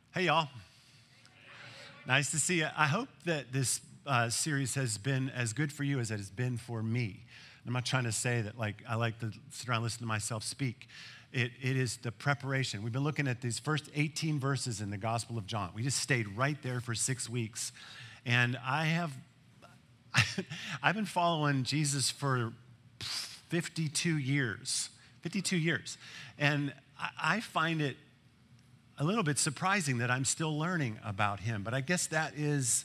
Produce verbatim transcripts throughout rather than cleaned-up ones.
Hey, y'all. Nice to see you. I hope that this uh, series has been as good for you as it has been for me. I'm not trying to say that like I like to sit around and listen to myself speak. It, it is the preparation. We've been looking at these first eighteen verses in the Gospel of John. We just stayed right there for six weeks. And I have, I've been following Jesus for fifty-two years. fifty-two years. And I, I find it a little bit surprising that I'm still learning about him, but I guess that is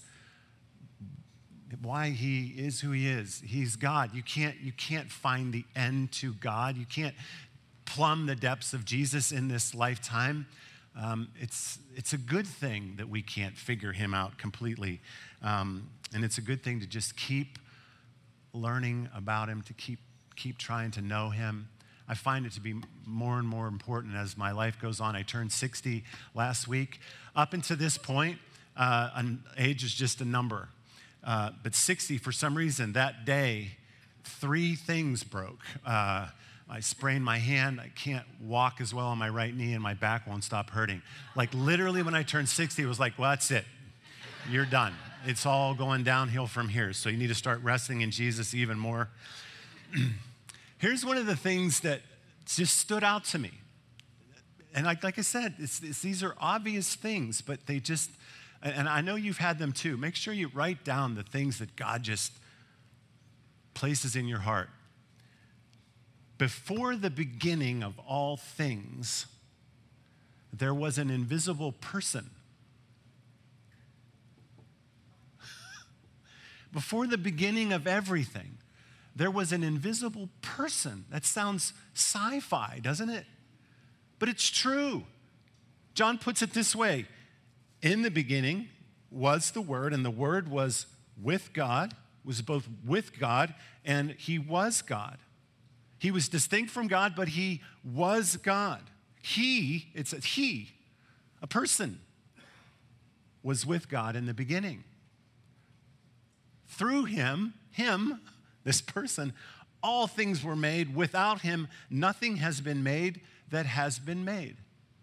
why he is who he is. He's God. You can't, you can't find the end to God. You can't plumb the depths of Jesus in this lifetime. Um, it's, it's a good thing that we can't figure him out completely. Um, and it's a good thing to just keep learning about him, to keep, keep trying to know him. I find it to be more and more important as my life goes on. I turned sixty last week. Up until this point, uh, an age is just a number. Uh, but sixty, for some reason, that day, three things broke. Uh, I sprained my hand. I can't walk as well on my right knee, and my back won't stop hurting. Like literally when I turned sixty, it was like, well, that's it. You're done. It's all going downhill from here. So you need to start resting in Jesus even more. Here's one of the things that just stood out to me. And like, like I said, it's, it's, these are obvious things, but they just, and I know you've had them too. Make sure you write down the things that God just places in your heart. Before the beginning of all things, there was an invisible person. Before the beginning of everything, there was an invisible person. That sounds sci-fi, doesn't it? But it's true. John puts it this way. In the beginning was the Word, and the Word was with God, was both with God, and he was God. He was distinct from God, but he was God. He, it's a he, a person, was with God in the beginning. Through him, him, this person, all things were made. Without him, nothing has been made that has been made.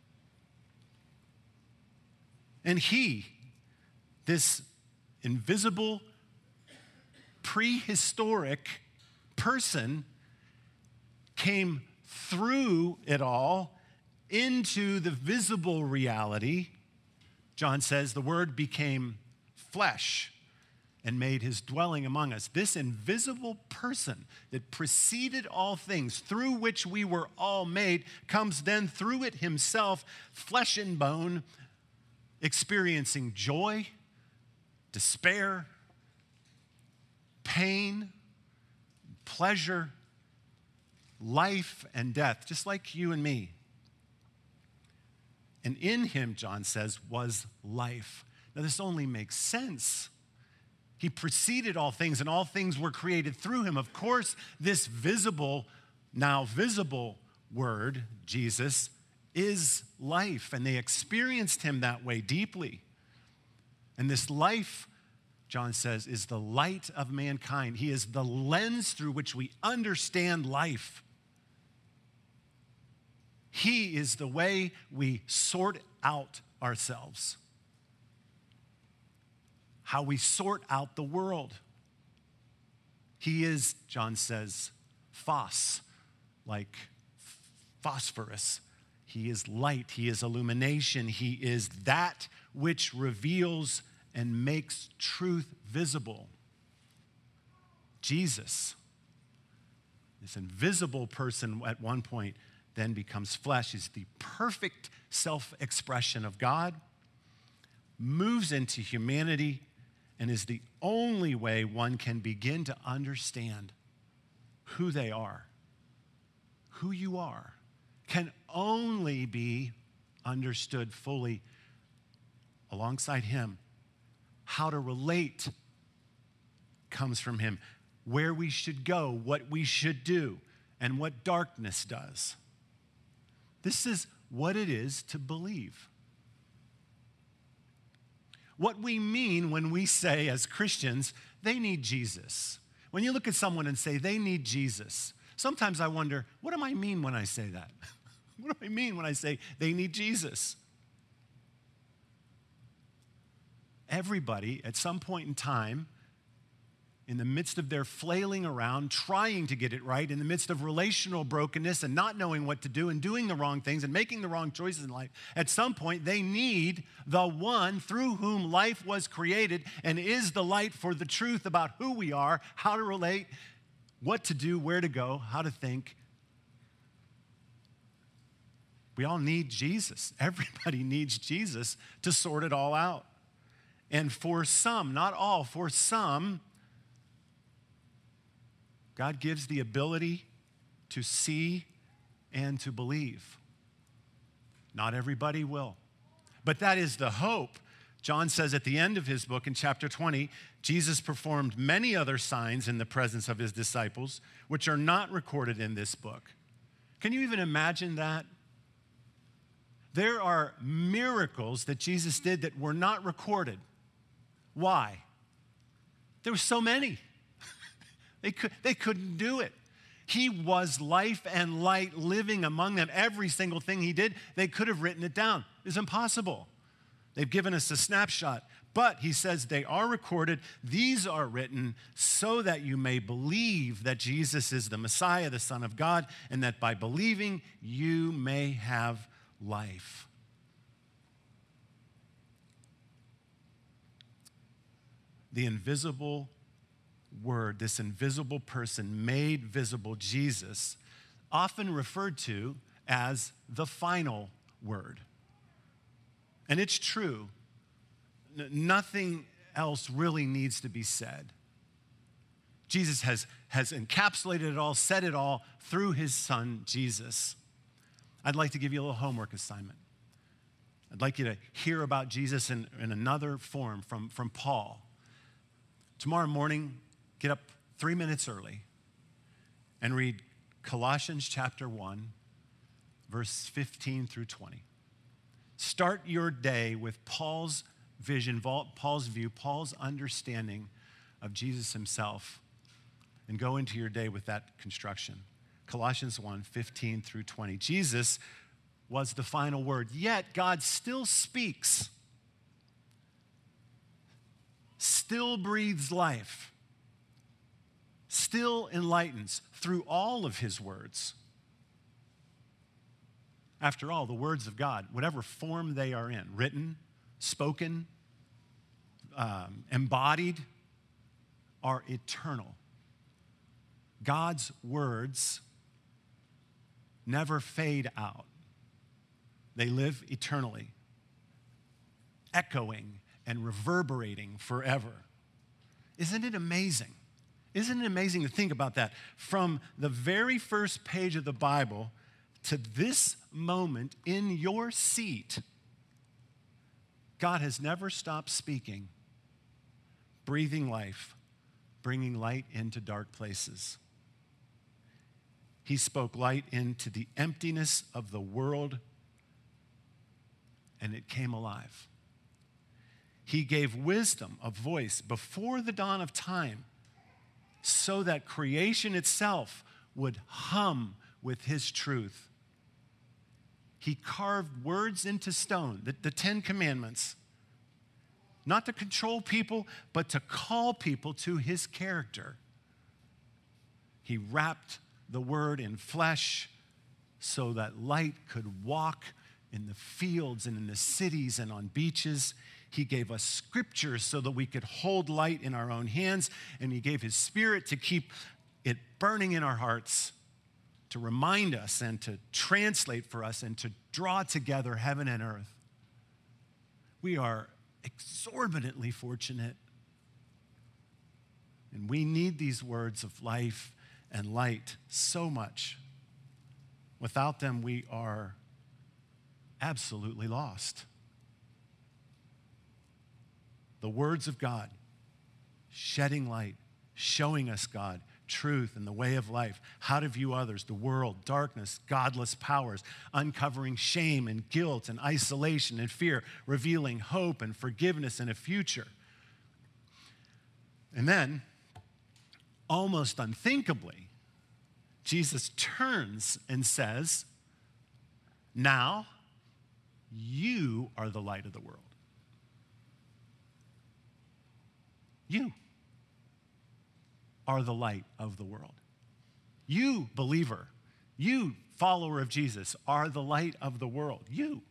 And he, this invisible, prehistoric person, came through it all into the visible reality. John says the Word became flesh and made his dwelling among us. This invisible person that preceded all things, through which we were all made, comes then through it himself, flesh and bone, experiencing joy, despair, pain, pleasure, life and death, just like you and me. And in him, John says, was life. Now this only makes sense. He preceded all things, and all things were created through him. Of course, this visible, now visible Word, Jesus, is life, and they experienced him that way deeply. And this life, John says, is the light of mankind. He is the lens through which we understand life. He is the way we sort out ourselves. How we sort out the world. He is, John says, phos, like phosphorus. He is light. He is illumination. He is that which reveals and makes truth visible. Jesus, this invisible person at one point, then becomes flesh, is the perfect self-expression of God, moves into humanity, and is the only way one can begin to understand who they are. Who you are can only be understood fully alongside him. How to relate comes from him. Where we should go, what we should do, and what darkness does. This is what it is to believe. What we mean when we say as Christians, they need Jesus. When you look at someone and say they need Jesus, sometimes I wonder, what do I mean when I say that? What do I mean when I say they need Jesus? everybody at some point in time, in the midst of their flailing around, trying to get it right, in the midst of relational brokenness and not knowing what to do and doing the wrong things and making the wrong choices in life, at some point they need the one through whom life was created and is the light for the truth about who we are, how to relate, what to do, where to go, how to think. We all need Jesus. Everybody needs Jesus to sort it all out. And for some, not all, for some, God gives the ability to see and to believe. Not everybody will. But that is the hope. John says at the end of his book in chapter twenty, Jesus performed many other signs in the presence of his disciples, which are not recorded in this book. Can you even imagine that? There are miracles that Jesus did that were not recorded. Why? There were so many. They, could, they couldn't do it. He was life and light living among them. Every single thing he did, they could have written it down. It's impossible. They've given us a snapshot. But he says they are recorded. These are written so that you may believe that Jesus is the Messiah, the Son of God, and that by believing you may have life. The invisible Word, this invisible person made visible, Jesus, often referred to as the final word. And it's true. N- nothing else really needs to be said. Jesus has, has encapsulated it all, said it all through his son, Jesus. I'd like to give you a little homework assignment. I'd like you to hear about Jesus in, in another form from, from Paul. Tomorrow morning, get up three minutes early and read Colossians chapter one, verse fifteen through twenty. Start your day with Paul's vision, Paul's view, Paul's understanding of Jesus himself, and go into your day with that construction. Colossians one, fifteen through twenty. Jesus was the final word, yet God still speaks, still breathes life, still enlightens through all of his words. After all, the words of God, whatever form they are in, written, spoken, um, embodied, are eternal. God's words never fade out. They live eternally, echoing and reverberating forever. Isn't it amazing? Isn't it amazing to think about that? From the very first page of the Bible to this moment in your seat, God has never stopped speaking, breathing life, bringing light into dark places. He spoke light into the emptiness of the world, and it came alive. He gave wisdom a voice before the dawn of time, so that creation itself would hum with his truth. He carved words into stone, the, the Ten Commandments, not to control people, but to call people to his character. He wrapped the word in flesh so that light could walk in the fields and in the cities and on beaches. He gave us scriptures so that we could hold light in our own hands, and he gave his Spirit to keep it burning in our hearts, to remind us and to translate for us and to draw together heaven and earth. We are exorbitantly fortunate, and we need these words of life and light so much. Without them, we are absolutely lost. The words of God, shedding light, showing us God, truth and the way of life, how to view others, the world, darkness, godless powers, uncovering shame and guilt and isolation and fear, revealing hope and forgiveness and a future. And then, almost unthinkably, Jesus turns and says, "Now you are the light of the world." You are the light of the world. You, believer, you, follower of Jesus, are the light of the world. You.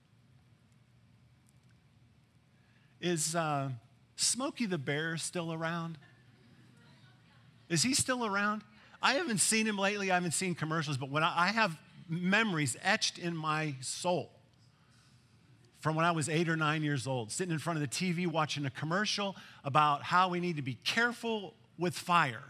Is uh, Smokey the Bear still around? Is he still around? I haven't seen him lately. I haven't seen commercials, but when I, I have memories etched in my soul from when I was eight or nine years old, sitting in front of the T V watching a commercial about how we need to be careful with fire,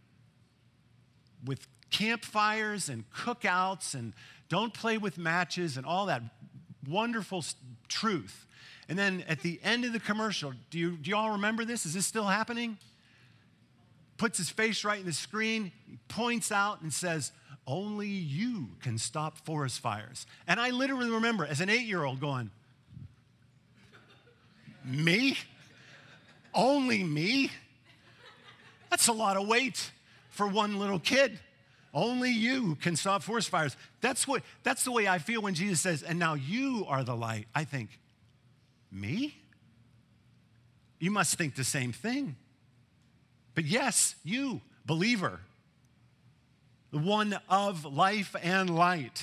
with campfires and cookouts, and don't play with matches and all that wonderful truth. And then at the end of the commercial, do you, do you all remember this? Is this still happening? Puts his face right in the screen, he points out and says, only you can stop forest fires. And I literally remember as an eight-year-old going, me? Only me? That's a lot of weight for one little kid. Only you can stop forest fires. That's what, that's the way I feel when Jesus says, and now you are the light. I think, me? You must think the same thing. But yes, you, believer, the one of life and light,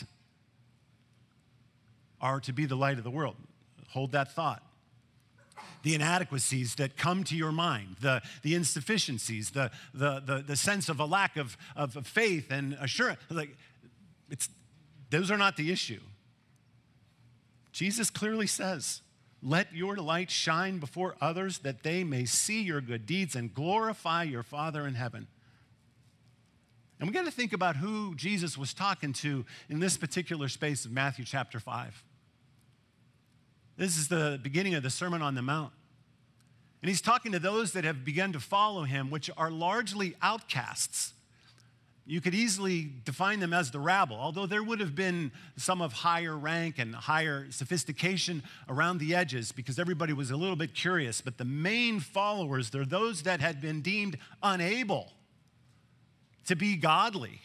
are to be the light of the world. Hold that thought. The inadequacies that come to your mind, the, the insufficiencies, the, the, the, the sense of a lack of, of faith and assurance, like, it's, those are not the issue. Jesus clearly says, let your light shine before others that they may see your good deeds and glorify your Father in heaven. And we got to think about who Jesus was talking to in this particular space of Matthew chapter five. This is the beginning of the Sermon on the Mount. And he's talking to those that have begun to follow him, which are largely outcasts. You could easily define them as the rabble, although there would have been some of higher rank and higher sophistication around the edges because everybody was a little bit curious. But the main followers, they're those that had been deemed unable to be godly,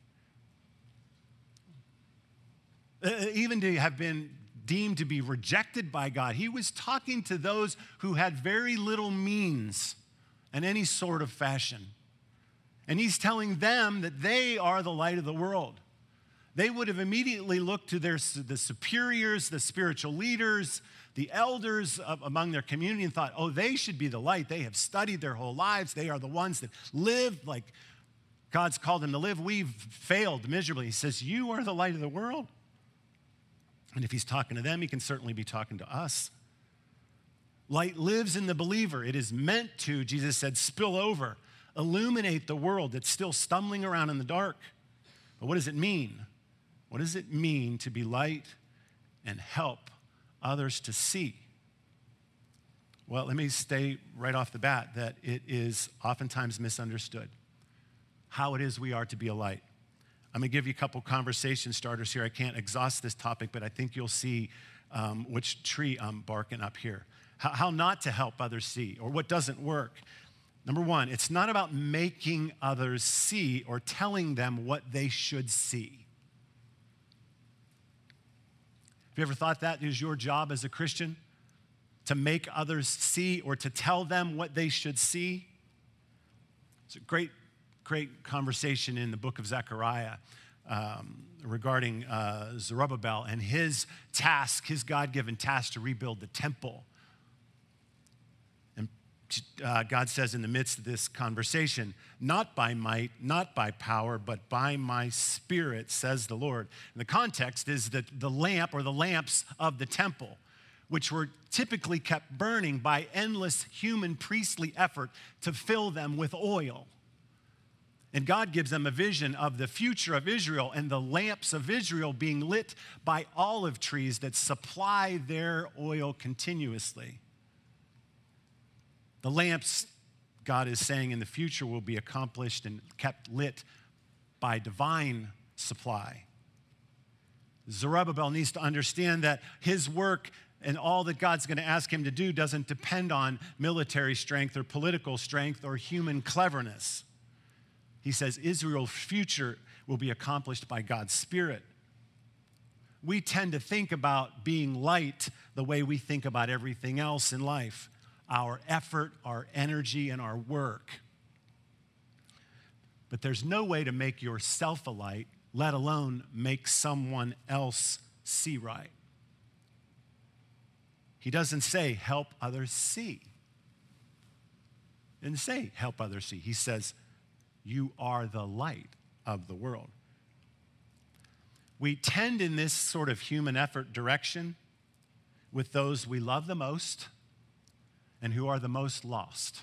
uh, even to have been deemed to be rejected by God. He was talking to those who had very little means in any sort of fashion. And he's telling them that they are the light of the world. They would have immediately looked to their, the superiors, the spiritual leaders, the elders of, among their community and thought, oh, they should be the light. They have studied their whole lives. They are the ones that live like God's called them to live. We've failed miserably. He says, you are the light of the world. And if he's talking to them, he can certainly be talking to us. Light lives in the believer. It is meant to, Jesus said, spill over, illuminate the world that's still stumbling around in the dark. But what does it mean? What does it mean to be light and help others to see? Well, let me say right off the bat that it is oftentimes misunderstood how it is we are to be a light. I'm going to give you a couple conversation starters here. I can't exhaust this topic, but I think you'll see um, which tree I'm barking up here. How, how not to help others see, or what doesn't work. Number one, it's not about making others see or telling them what they should see. Have you ever thought that is your job as a Christian? To make others see or to tell them what they should see? It's a great Great conversation in the book of Zechariah um, regarding uh, Zerubbabel and his task, his God-given task to rebuild the temple. And uh, God says in the midst of this conversation, not by might, not by power, but by my spirit, says the Lord. And the context is that the lamp or the lamps of the temple, which were typically kept burning by endless human priestly effort to fill them with oil. And God gives them a vision of the future of Israel and the lamps of Israel being lit by olive trees that supply their oil continuously. The lamps, God is saying, in the future will be accomplished and kept lit by divine supply. Zerubbabel needs to understand that his work and all that God's going to ask him to do doesn't depend on military strength or political strength or human cleverness. He says Israel's future will be accomplished by God's Spirit. We tend to think about being light the way we think about everything else in life. our effort, our energy, and our work. But there's no way to make yourself a light, let alone make someone else see right. He doesn't say, help others see. He didn't say, help others see. He says, you are the light of the world. We tend in this sort of human effort direction with those we love the most and who are the most lost.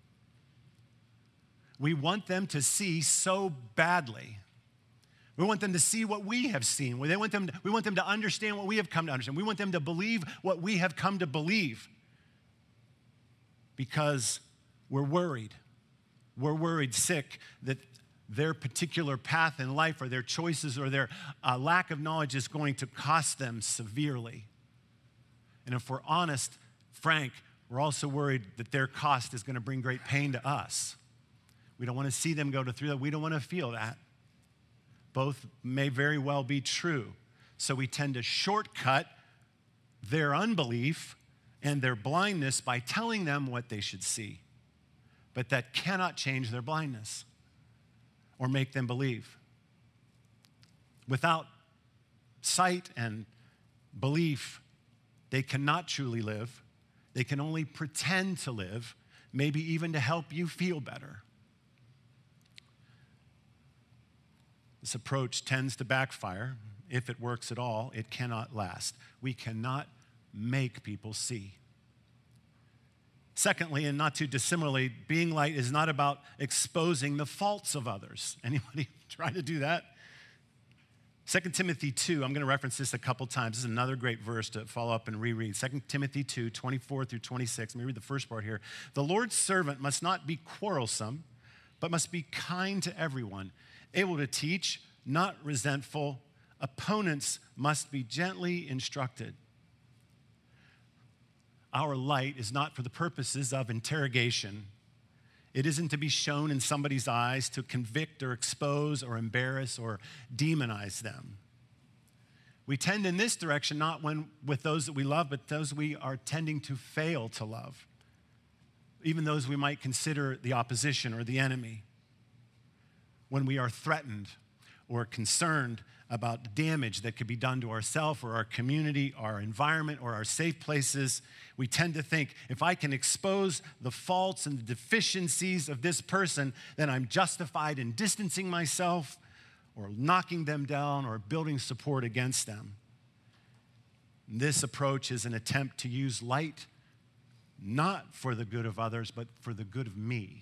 We want them to see so badly. We want them to see what we have seen. We want them to, we want them to understand what we have come to understand. We want them to believe what we have come to believe because we're worried. We're worried sick that their particular path in life or their choices or their uh, lack of knowledge is going to cost them severely. And if we're honest, frank, we're also worried that their cost is going to bring great pain to us. We don't want to see them go through that. We don't want to feel that. Both may very well be true. So we tend to shortcut their unbelief and their blindness by telling them what they should see. But that cannot change their blindness or make them believe. Without sight and belief, they cannot truly live. They can only pretend to live, maybe even to help you feel better. This approach tends to backfire. If it works at all, it cannot last. We cannot make people see. Secondly, and not too dissimilarly, being light is not about exposing the faults of others. Anybody try to do that? Second Timothy two, I'm going to reference this a couple times. This is another great verse to follow up and reread. Second Timothy two, twenty-four through twenty-six. Let me read the first part here. The Lord's servant must not be quarrelsome, but must be kind to everyone, able to teach, not resentful. Opponents must be gently instructed. Our light is not for the purposes of interrogation. It isn't to be shown in somebody's eyes to convict or expose or embarrass or demonize them. We tend in this direction not when with those that we love, but those we are tending to fail to love, even those we might consider the opposition or the enemy. When we are threatened or concerned about damage that could be done to ourselves or our community, our environment, or our safe places, we tend to think, if I can expose the faults and the deficiencies of this person, then I'm justified in distancing myself or knocking them down or building support against them. This approach is an attempt to use light not for the good of others, but for the good of me.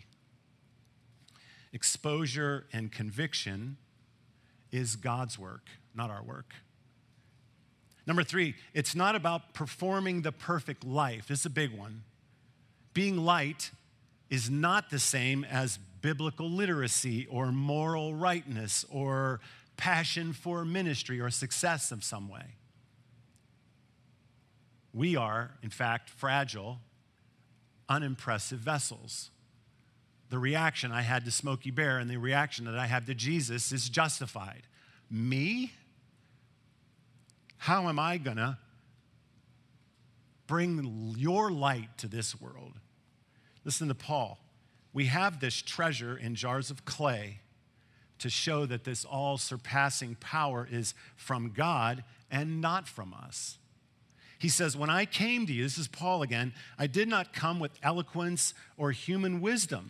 Exposure and conviction is God's work, not our work. Number three, it's not about performing the perfect life. This is a big one. Being light is not the same as biblical literacy or moral rightness or passion for ministry or success of some way. We are, in fact, fragile, unimpressive vessels. The reaction I had to Smokey Bear and the reaction that I have to Jesus is justified. Me? How am I going to bring your light to this world? Listen to Paul. We have this treasure in jars of clay to show that this all-surpassing power is from God and not from us. He says, when I came to you, this is Paul again, I did not come with eloquence or human wisdom.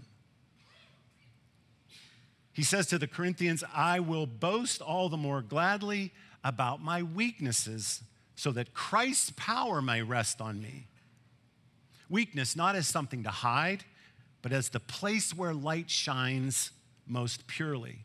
He says to the Corinthians, I will boast all the more gladly about my weaknesses so that Christ's power may rest on me. Weakness not as something to hide, but as the place where light shines most purely.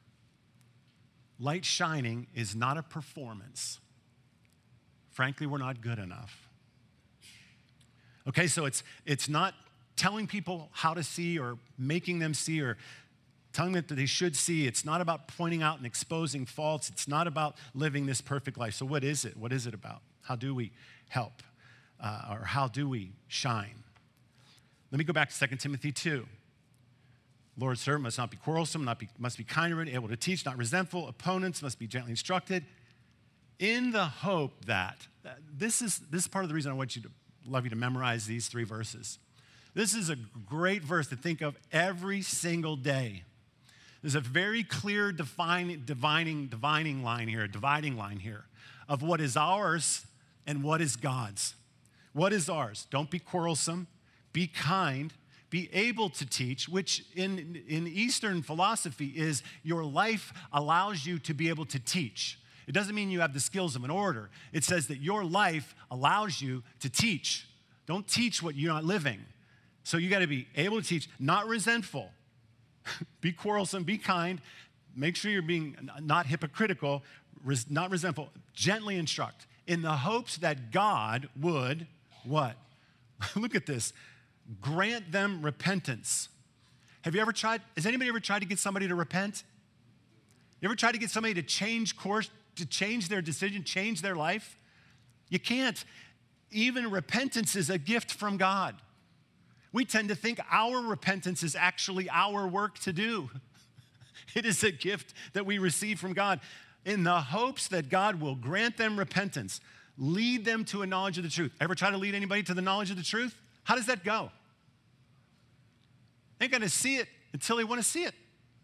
Light shining is not a performance. Frankly, we're not good enough. Okay, so it's, it's not telling people how to see or making them see or telling them that they should see. It's not about pointing out and exposing faults. It's not about living this perfect life. So what is it? What is it about? How do we help? Uh, or how do we shine? Let me go back to Second Timothy two. Lord's servant must not be quarrelsome, not be, must be kind and able to teach, not resentful. Opponents must be gently instructed, in the hope that, this is, this is part of the reason I want you to love you to memorize these three verses. This is a great verse to think of every single day. There's a very clear defining, divining, divining line here, a dividing line here of what is ours and what is God's. What is ours? Don't be quarrelsome, be kind, be able to teach, which in, in Eastern philosophy is your life allows you to be able to teach. It doesn't mean you have the skills of an orator. It says that your life allows you to teach. Don't teach what you're not living. So you got to be able to teach, not resentful. Be quarrelsome, be kind. Make sure you're being not hypocritical, res, not resentful. Gently instruct in the hopes that God would, what? Look at this. Grant them repentance. Have you ever tried, has anybody ever tried to get somebody to repent? You ever tried to get somebody to change course, to change their decision, change their life? You can't. Even repentance is a gift from God. We tend to think our repentance is actually our work to do. It is a gift that we receive from God in the hopes that God will grant them repentance, lead them to a knowledge of the truth. Ever try to lead anybody to the knowledge of the truth? How does that go? They ain't going to see it until they want to see it.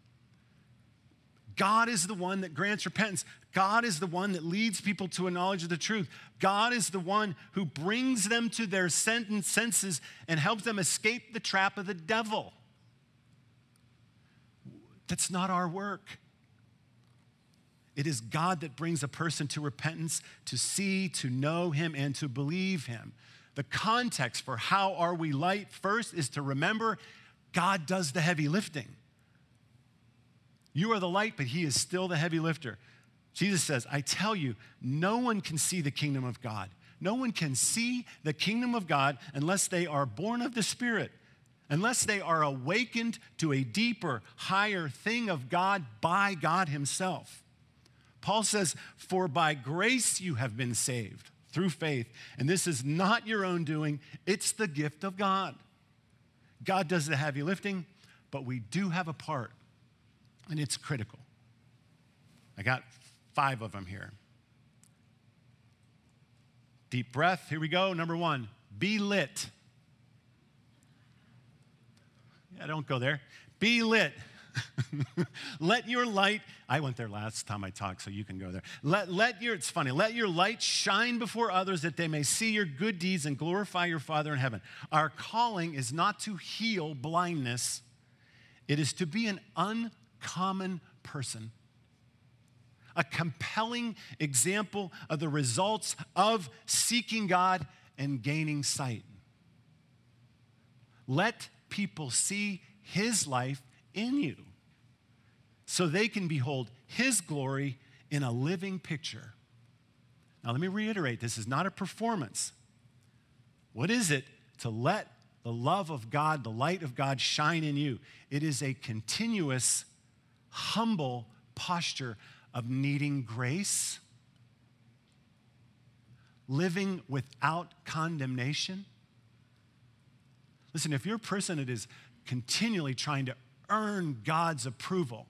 God is the one that grants repentance. God is the one that leads people to a knowledge of the truth. God is the one who brings them to their senses and helps them escape the trap of the devil. That's not our work. It is God that brings a person to repentance, to see, to know him, and to believe him. The context for how are we light first is to remember God does the heavy lifting. You are the light, but he is still the heavy lifter. Jesus says, I tell you, no one can see the kingdom of God. No one can see the kingdom of God unless they are born of the Spirit, unless they are awakened to a deeper, higher thing of God by God himself. Paul says, for by grace you have been saved through faith, and this is not your own doing, it's the gift of God. God does the heavy lifting, but we do have a part. And it's critical. I got five of them here. Deep breath. Here we go. Number one, be lit. Yeah, don't go there. Be lit. Let your light, I went there last time I talked, so you can go there. Let, let your, it's funny, let your light shine before others that they may see your good deeds and glorify your Father in heaven. Our calling is not to heal blindness. It is to be an uncommon common person, a compelling example of the results of seeking God and gaining sight. Let people see his life in you so they can behold his glory in a living picture. Now, let me reiterate, this is not a performance. What is it to let the love of God, the light of God shine in you? It is a continuous humble posture of needing grace, living without condemnation. Listen, if you're a person that is continually trying to earn God's approval,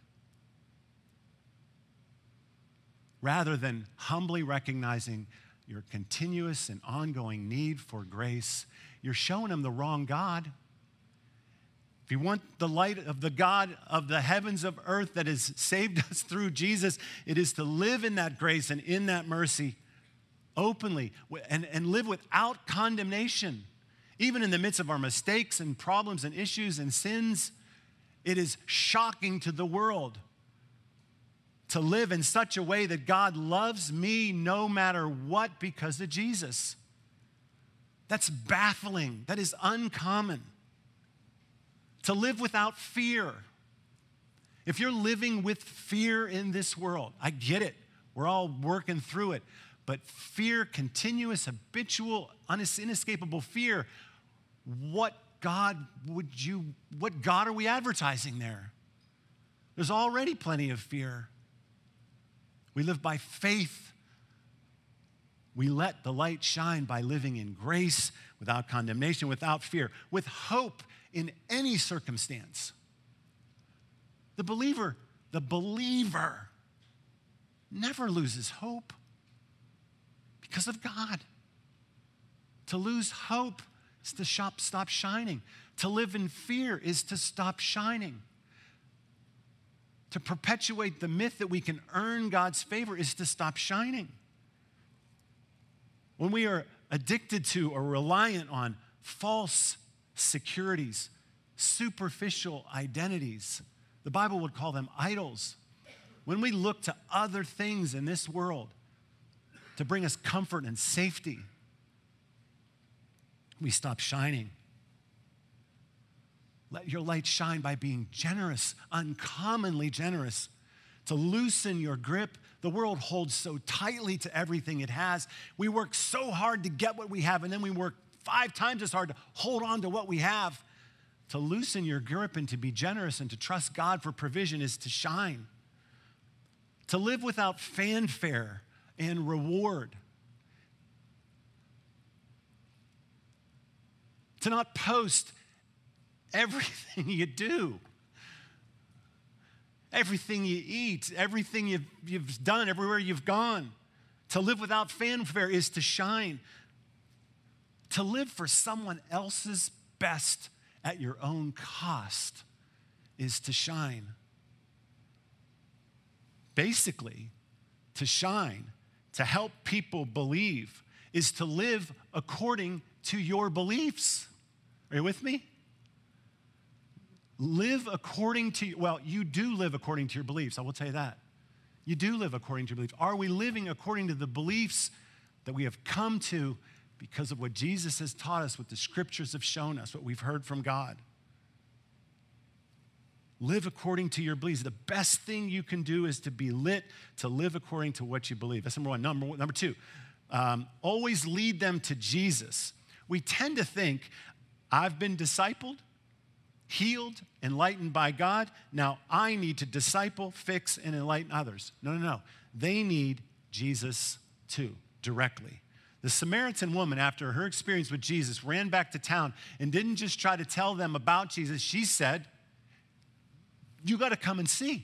rather than humbly recognizing your continuous and ongoing need for grace, you're showing him the wrong God. If you want the light of the God of the heavens of earth that has saved us through Jesus, it is to live in that grace and in that mercy openly and, and live without condemnation. Even in the midst of our mistakes and problems and issues and sins, it is shocking to the world to live in such a way that God loves me no matter what because of Jesus. That's baffling. That is uncommon. To live without fear. If you're living with fear in this world, I get it. We're all working through it. But fear, continuous, habitual, inescapable fear, what God would you, what God are we advertising there? There's already plenty of fear. We live by faith. We let the light shine by living in grace, without condemnation, without fear, with hope in any circumstance. The believer, the believer never loses hope because of God. To lose hope It's to shop, stop shining. To live in fear is to stop shining. To perpetuate the myth that we can earn God's favor is to stop shining. When we are addicted to or reliant on false securities, superficial identities, the Bible would call them idols. When we look to other things in this world to bring us comfort and safety, we stop shining. Let your light shine by being generous, uncommonly generous, to loosen your grip. The world holds so tightly to everything it has. We work so hard to get what we have, and then we work five times as hard to hold on to what we have. To loosen your grip and to be generous and to trust God for provision is to shine. To live without fanfare and reward. To not post everything you do, everything you eat, everything you've, you've done, everywhere you've gone. To live without fanfare is to shine. To live for someone else's best at your own cost is to shine. Basically, to shine, to help people believe, is to live according to your beliefs. Are you with me? Live according to, well, you do live according to your beliefs. I will tell you that. You do live according to your beliefs. Are we living according to the beliefs that we have come to because of what Jesus has taught us, what the scriptures have shown us, what we've heard from God? Live according to your beliefs. The best thing you can do is to be lit, to live according to what you believe. That's number one. Number, number two, um, always lead them to Jesus. We tend to think, I've been discipled, healed, enlightened by God. Now I need to disciple, fix, and enlighten others. No, no, no. They need Jesus too, directly. The Samaritan woman, after her experience with Jesus, ran back to town and didn't just try to tell them about Jesus. She said, you got to come and see.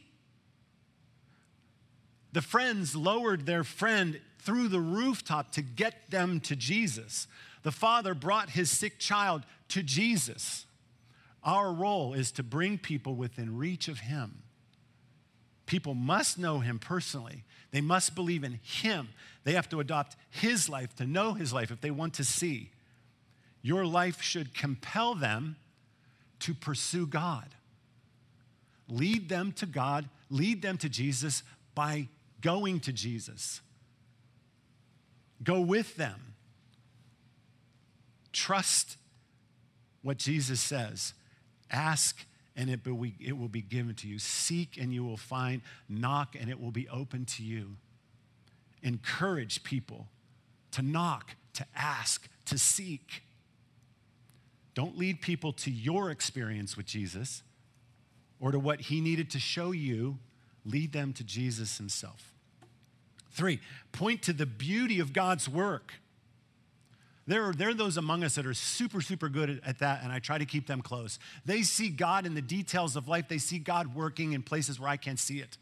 The friends lowered their friend through the rooftop to get them to Jesus. The father brought his sick child to Jesus. Our role is to bring people within reach of him. People must know him personally. They must believe in him. They have to adopt his life to know his life if they want to see. Your life should compel them to pursue God. Lead them to God, lead them to Jesus by going to Jesus. Go with them. Trust what Jesus says. Ask and it will be given to you. Seek and you will find. Knock and it will be open to you. Encourage people to knock, to ask, to seek. Don't lead people to your experience with Jesus or to what he needed to show you. Lead them to Jesus himself. Three, point to the beauty of God's work. There are, there are those among us that are super, super good at that, and I try to keep them close. They see God in the details of life. They see God working in places where I can't see it.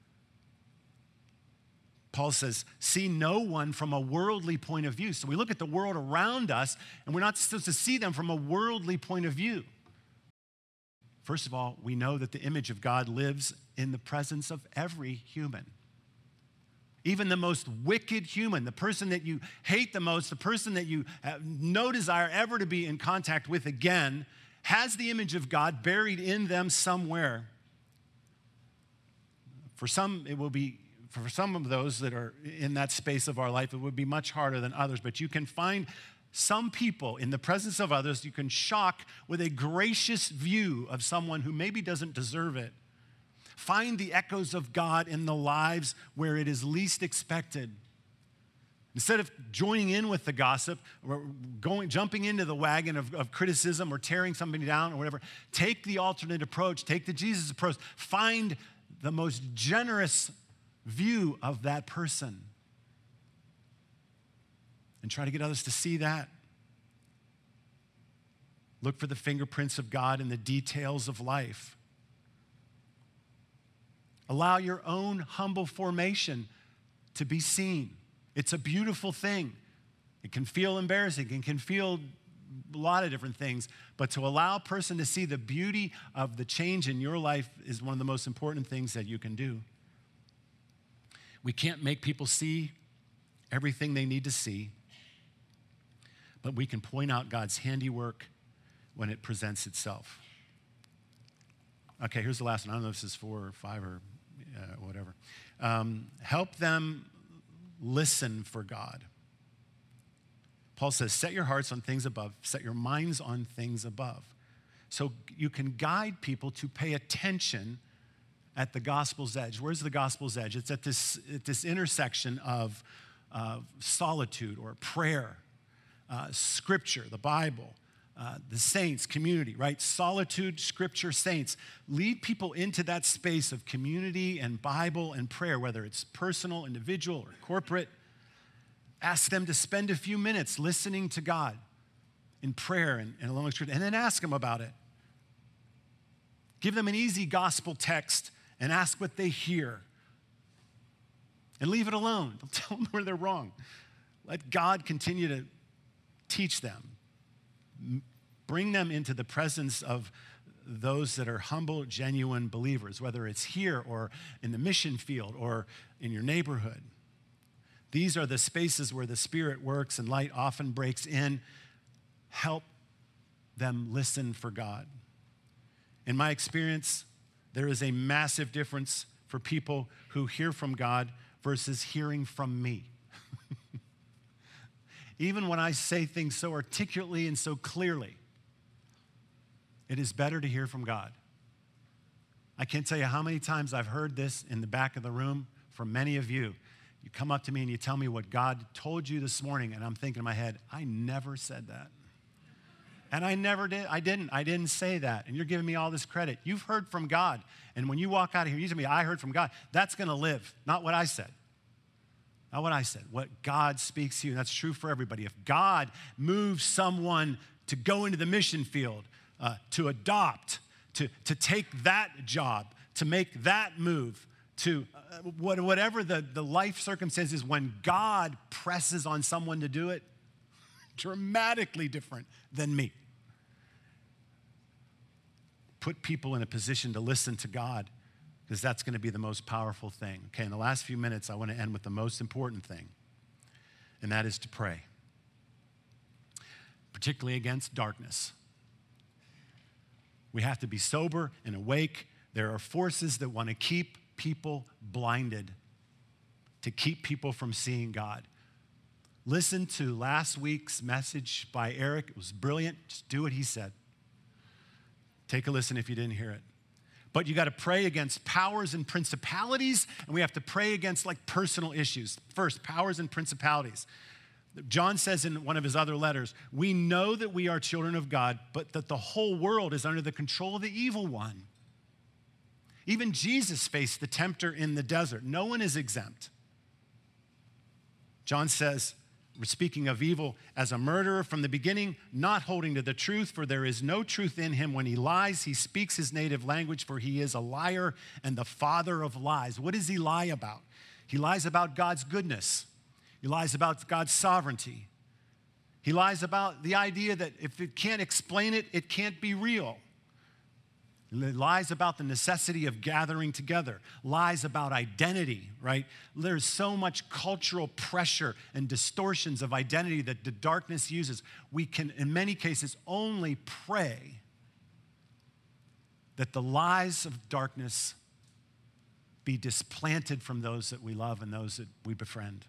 Paul says, see no one from a worldly point of view. So we look at the world around us, and we're not supposed to see them from a worldly point of view. First of all, we know that the image of God lives in the presence of every human. Even the most wicked human, the person that you hate the most, the person that you have no desire ever to be in contact with again, has the image of God buried in them somewhere. For some, it will be, for some of those that are in that space of our life, it would be much harder than others. But you can find some people in the presence of others, you can shock with a gracious view of someone who maybe doesn't deserve it. Find the echoes of God in the lives where it is least expected. Instead of joining in with the gossip, or going, jumping into the wagon of, of criticism or tearing somebody down or whatever, take the alternate approach, take the Jesus approach. Find the most generous view of that person and try to get others to see that. Look for the fingerprints of God in the details of life. Allow your own humble formation to be seen. It's a beautiful thing. It can feel embarrassing. It can feel a lot of different things. But to allow a person to see the beauty of the change in your life is one of the most important things that you can do. We can't make people see everything they need to see, but we can point out God's handiwork when it presents itself. Okay, here's the last one. I don't know if this is four or five or uh, whatever. Um, help them listen for God. Paul says, set your hearts on things above, set your minds on things above. So you can guide people to pay attention at the gospel's edge. Where's the gospel's edge? It's at this, at this intersection of uh, solitude or prayer, uh, scripture, the Bible, uh, the saints, community, right? Solitude, scripture, saints. Lead people into that space of community and Bible and prayer, whether it's personal, individual, or corporate. Ask them to spend a few minutes listening to God in prayer and, and along with scripture, and then ask them about it. Give them an easy gospel text and ask what they hear. And leave it alone. Don't tell them where they're wrong. Let God continue to teach them. Bring them into the presence of those that are humble, genuine believers, whether it's here or in the mission field or in your neighborhood. These are the spaces where the Spirit works and light often breaks in. Help them listen for God. In my experience, there is a massive difference for people who hear from God versus hearing from me. Even when I say things so articulately and so clearly, it is better to hear from God. I can't tell you how many times I've heard this in the back of the room from many of you. You come up to me and you tell me what God told you this morning, and I'm thinking in my head, I never said that. And I never did. I didn't. I didn't say that. And you're giving me all this credit. You've heard from God. And when you walk out of here, you tell me, I heard from God. That's going to live, not what I said. Not what I said. What God speaks to you. And that's true for everybody. If God moves someone to go into the mission field, uh, to adopt, to, to take that job, to make that move, to uh, what, whatever the, the life circumstances, when God presses on someone to do it, dramatically different than me. Put people in a position to listen to God, because that's going to be the most powerful thing. Okay, in the last few minutes, I want to end with the most important thing, and that is to pray, particularly against darkness. We have to be sober and awake. There are forces that want to keep people blinded, to keep people from seeing God. Listen to last week's message by Eric. It was brilliant. Just do what he said. Take a listen if you didn't hear it. But you got to pray against powers and principalities, and we have to pray against like personal issues. First, powers and principalities. John says in one of his other letters, we know that we are children of God, but that the whole world is under the control of the evil one. Even Jesus faced the tempter in the desert. No one is exempt. John says, we're speaking of evil, as a murderer from the beginning, not holding to the truth, for there is no truth in him. When he lies, he speaks his native language, for he is a liar and the father of lies. What does he lie about? He lies about God's goodness. He lies about God's sovereignty. He lies about the idea that if it can't explain it, it can't be real. Lies about the necessity of gathering together. Lies about identity, right? There's so much cultural pressure and distortions of identity that the darkness uses. We can, in many cases, only pray that the lies of darkness be displanted from those that we love and those that we befriend.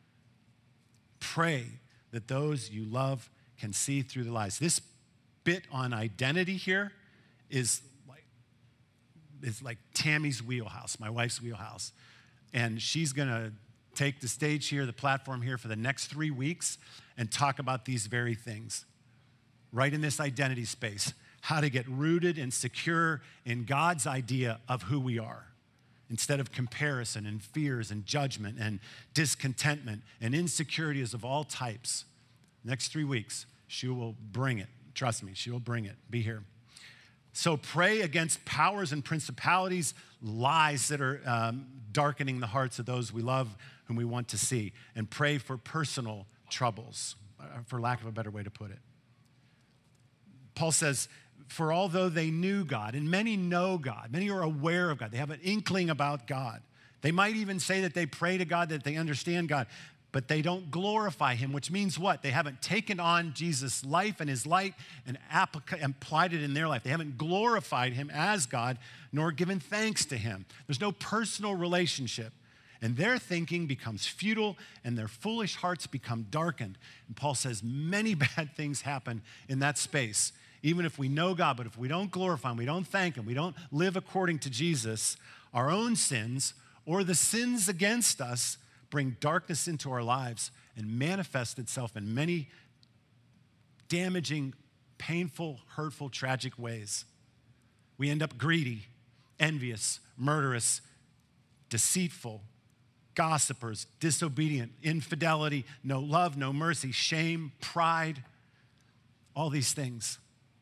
Pray that those you love can see through the lies. This bit on identity here is It's like Tammy's wheelhouse, my wife's wheelhouse. And she's going to take the stage here, the platform here for the next three weeks and talk about these very things. Right in this identity space, how to get rooted and secure in God's idea of who we are, instead of comparison and fears and judgment and discontentment and insecurities of all types. Next three weeks, she will bring it. Trust me, she will bring it. Be here. So pray against powers and principalities, lies that are um, darkening the hearts of those we love, whom we want to see, and pray for personal troubles, uh, for lack of a better way to put it. Paul says, for although they knew God, and many know God, many are aware of God, they have an inkling about God. They might even say that they pray to God, that they understand God, but they don't glorify him, which means what? They haven't taken on Jesus' life and his light and applica- applied it in their life. They haven't glorified him as God, nor given thanks to him. There's no personal relationship. And their thinking becomes futile, and their foolish hearts become darkened. And Paul says many bad things happen in that space. Even if we know God, but if we don't glorify him, we don't thank him, we don't live according to Jesus, our own sins or the sins against us bring darkness into our lives and manifest itself in many damaging, painful, hurtful, tragic ways. We end up greedy, envious, murderous, deceitful, gossipers, disobedient, infidelity, no love, no mercy, shame, pride, all these things.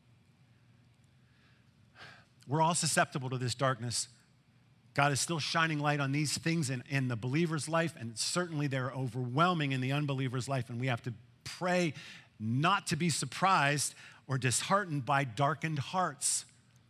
We're all susceptible to this darkness. God is still shining light on these things in, in the believer's life, and certainly they're overwhelming in the unbeliever's life, and we have to pray not to be surprised or disheartened by darkened hearts.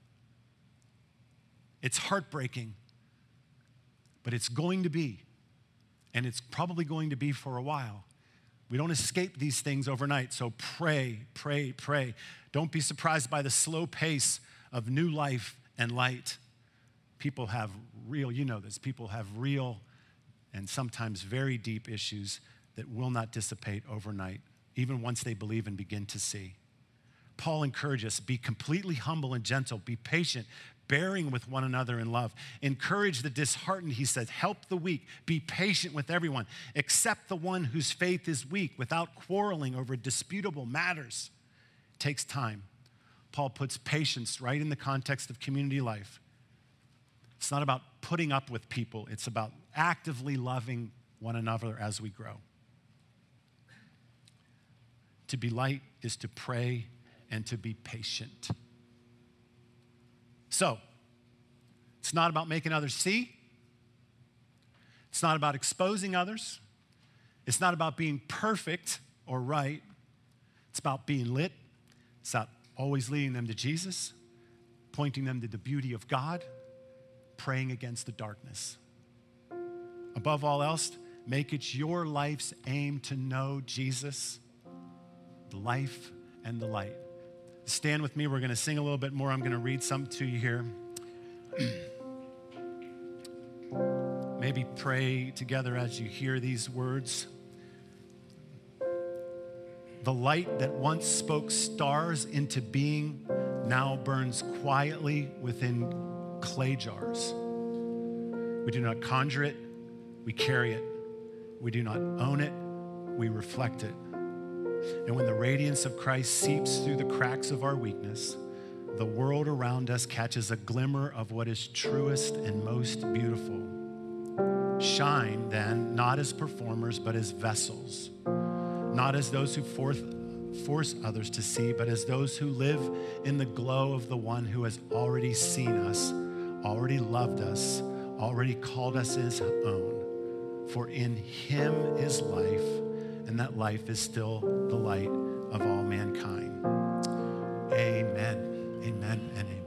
It's heartbreaking, but it's going to be, and it's probably going to be for a while. We don't escape these things overnight, so pray, pray, pray. Don't be surprised by the slow pace of new life and light. People have real, you know this, people have real and sometimes very deep issues that will not dissipate overnight, even once they believe and begin to see. Paul encourages us, be completely humble and gentle, be patient, bearing with one another in love. Encourage the disheartened, he says, help the weak, be patient with everyone, accept the one whose faith is weak without quarreling over disputable matters. It takes time. Paul puts patience right in the context of community life. It's not about putting up with people. It's about actively loving one another as we grow. To be light is to pray and to be patient. So, it's not about making others see. It's not about exposing others. It's not about being perfect or right. It's about being lit. It's about always leading them to Jesus, pointing them to the beauty of God, praying against the darkness. Above all else, make it your life's aim to know Jesus, the life and the light. Stand with me. We're going to sing a little bit more. I'm going to read something to you here. Maybe pray together as you hear these words. The light that once spoke stars into being now burns quietly within clay jars. We do not conjure it, we carry it. We do not own it, we reflect it. And when the radiance of Christ seeps through the cracks of our weakness, the world around us catches a glimmer of what is truest and most beautiful. Shine, then, not as performers, but as vessels, not as those who forth force others to see, but as those who live in the glow of the one who has already seen us, already loved us, already called us his own. For in him is life, and that life is still the light of all mankind. Amen, amen, and amen.